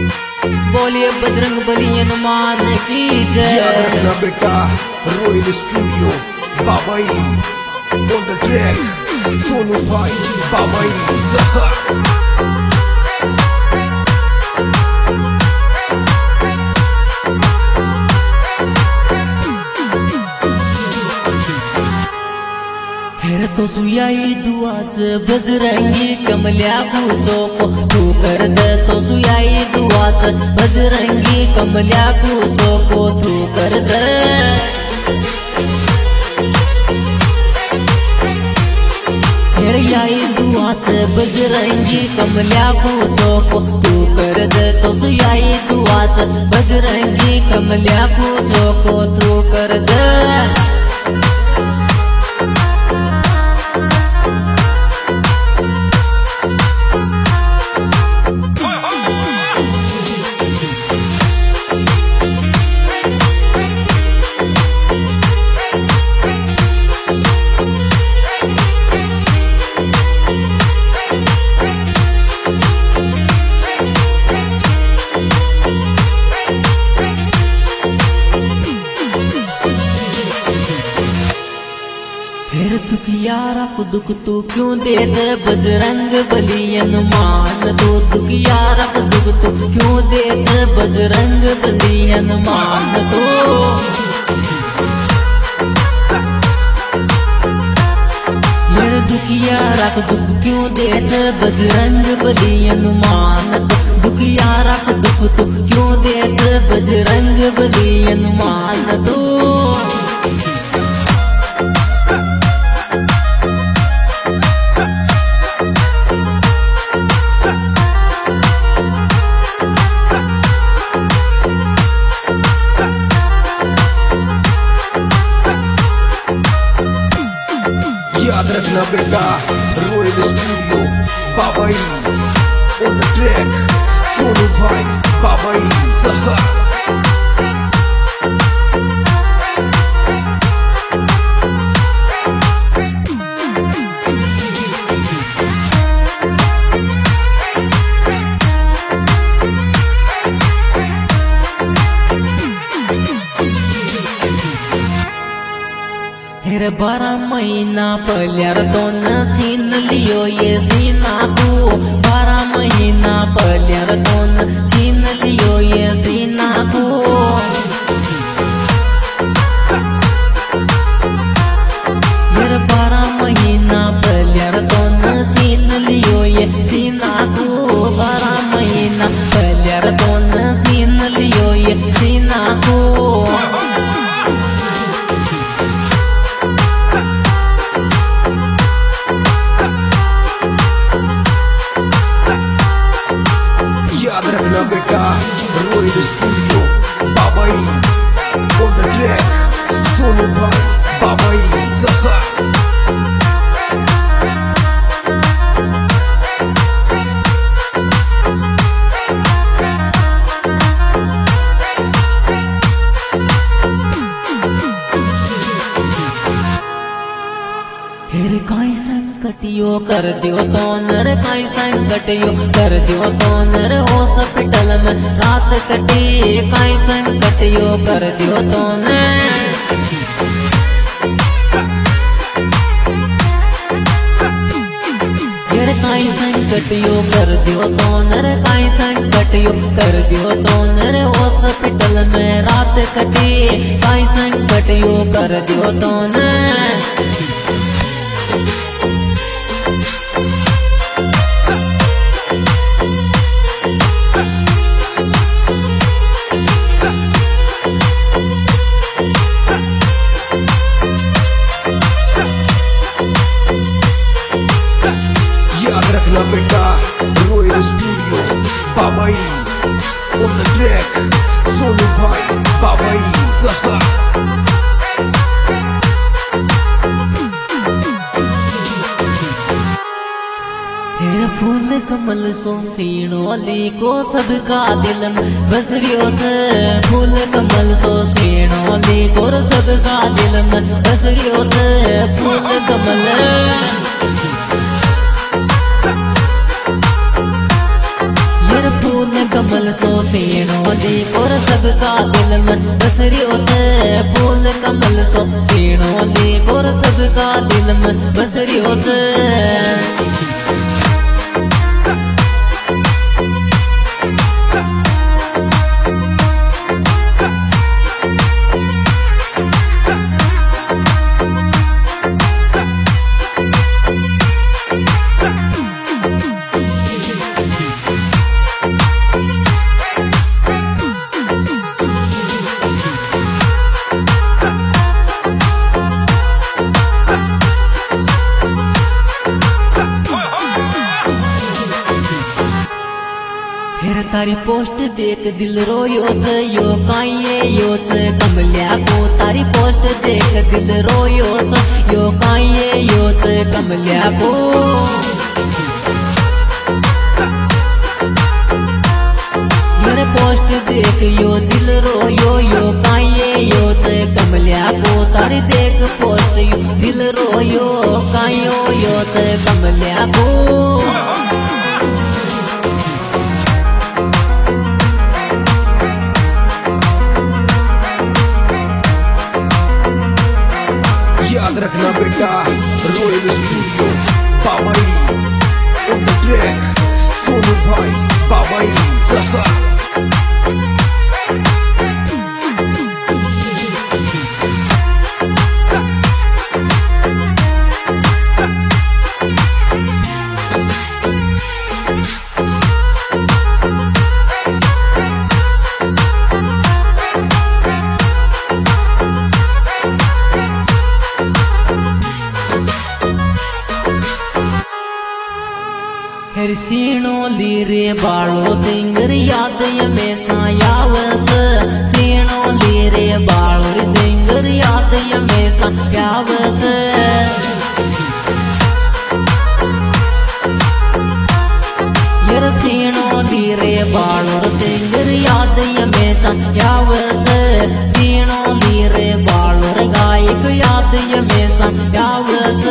बोलिए बजरंग बली हनुमान की जय। याद रखना बेटा, royal studio Babai on the track, Sonu भाई बाबाई जहर। हेर तो सुयाई दुआच बजरंगी कमल्या पूजो को तू कर दे, तो सुयाई दुआच बजरंगी कमल्या पूजो को तू कर दे। हेर याई दुआच बजरंगी कमल्या पूजो को तू कर दे, तो सुयाई दुआच बजरंगी कमल्या पूजो को तू कर दे। फिर दुखियारा को दुख तू क्यों दे दे बजरंग बली हनुमान, तो दुखियारा को दुख तू क्यों दे दे बजरंग बली हनुमान। तो मेरे दुखियारा को दुख क्यों दे दे बजरंग बली हनुमान, तो दुखियारा को दुख तू क्यों दे दे बजरंग बली हनुमान। तो याद रखना बेटा, royal studio Babai on the track, Sonu भाई बाबाई जहर। फिर 12 महीना पल्यार दोन छीन लियो ये सीना को, 12 महीना पल्यार दोन छीन लियो ये सीना को। फिर 12 महीना पल्यार दोन छीन लियो ये सीना को, 12 महीना पल्यार दोन छीन लियो ये सीना को। याद रखना बेटा, royal studio Babai on the track, Sonu भाई बाबाई जहर। फिर काई संकटियो कर दियो तो नर, काई संकटियो कर दियो तो नर, हॉस्पिटल में रात कटी, काई संकटियो कर दियो तो नर। फिर काई संकटियो कर दियो तो नर, काई संकटियो कर दियो तो नर, हॉस्पिटल में रात कटी, काई संकटियो कर दियो तो नर। याद रखना बेटा, royal studio Babai on the track, Sonu भाई बाबाई जहर। फूल कमल सो सीणोली को सबका दिल में बस रियो से, फूल कमल सो सीणोली को सबका दिल में बस रियो से। फूल कमल फूल कमल सो सीणो लेकर सबका दिल में बस रियो से फूल कमल सो सीणो लेकर सबका दिल में बस रियो से। फिर तारी पोस्ट देख दिल रोयो से यो काये यो से कमलिया को तारी पोस्ट देख दिल रोयो से यो काये यो से कमलिया को। मेरे पोस्ट देख यो दिल रोयो यो काये यो से कमलिया को तारी देख पोस्ट यो दिल रोयो कायो यो से कमलिया को। याद रखना बेटा, royal studio Babai on the track, Sonu भाई बाबाई जहा। फिर सीणो लीरे बाळो सिंगर याद हमेशा यावत, सीणो लीरे बाळो सिंगर याद हमेशा यावत। यार सीणो लीरे बाळो सिंगर याद हमेशा यावत, सीणो लीरे बाळो गायक याद हमेशा यावत।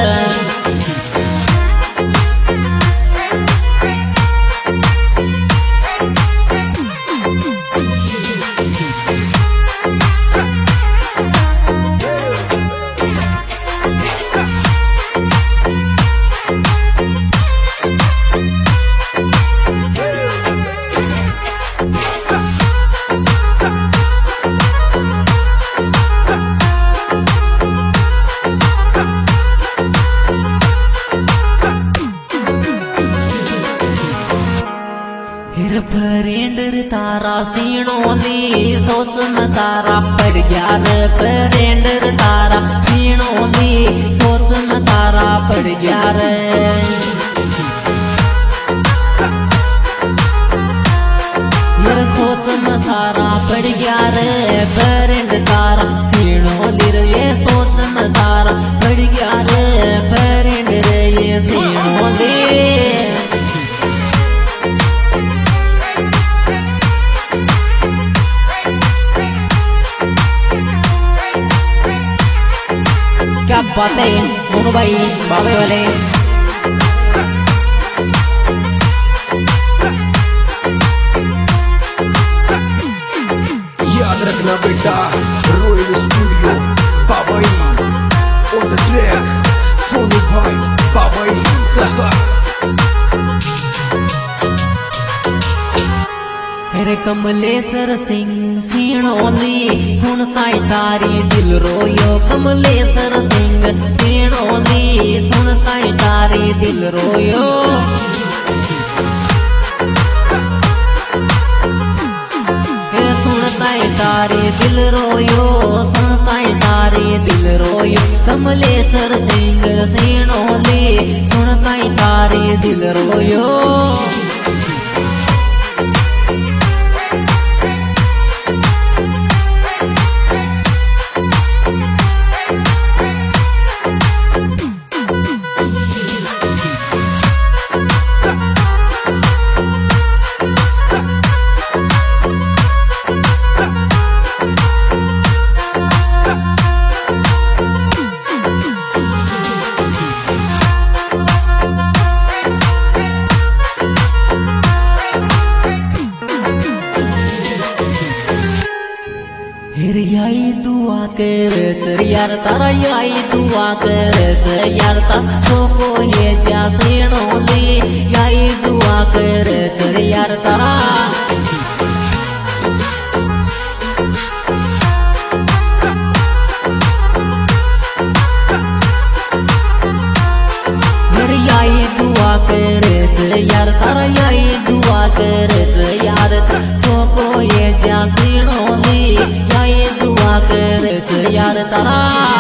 फ्रेंडर तारा सीणो ली सोच में सारा पड़ गया रे, फ्रेंडर तारा सीणो ली सोच में तारा पड़ गया रे। यार सोच में सारा पड़ गया रे, फ्रेंड तारा सीणो ली रे, ये सोच में सारा पड़ गया रे, फ्रेंड रे ये सीणो ली। क्या बात है मोनू भाई बाबे वाले। याद रखना बेटा, royal studio Babai on the track, Sonu भाई बाबाई जहा। मेरे कमलेश्वर सिंह सीणो ली सुनता तारी दिल रोयो, कमलेश्वर सिंह सीणो ली सुनता तारी दिल रोयो। सुनता तारी दिल रोयो, सुनता तारी दिल रोयो, कमलेश्वर सिंह सीणो ली सुनता तारी दिल रोयो। मेरे याई दुआ कर यार तारा याई दुआ कर यार ता को ये जासेनो ले याई दुआ कर यार तारा मेरे याई दुआ कर यार तारा याई दुआ कर यार ता को ये जासेनो ले याई दुआ कर यार तारा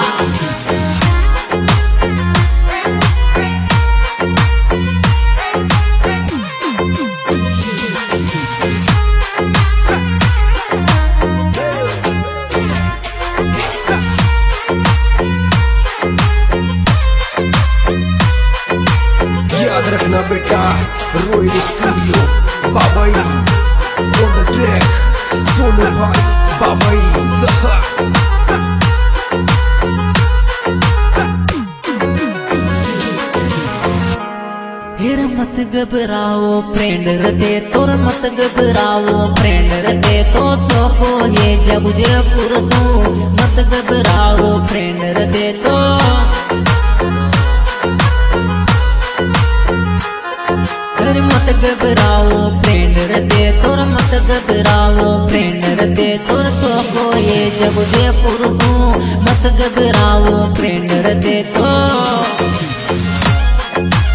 याद रखना बेटा, royal studio Babai on the track, Sonu भाई बाबाई जहा। हेर मत घबराओ फ्रेंड रते तोर मत घबराओ फ्रेंड रते तो चौको ये जब जे पुरसो मत घबराओ फ्रेंड रते तो हेर मत घबराओ फ्रेंड रते तोर मत घबराओ फ्रेंड रते तोर चौको ये जब जे पुरसो मत घबराओ फ्रेंड रते तो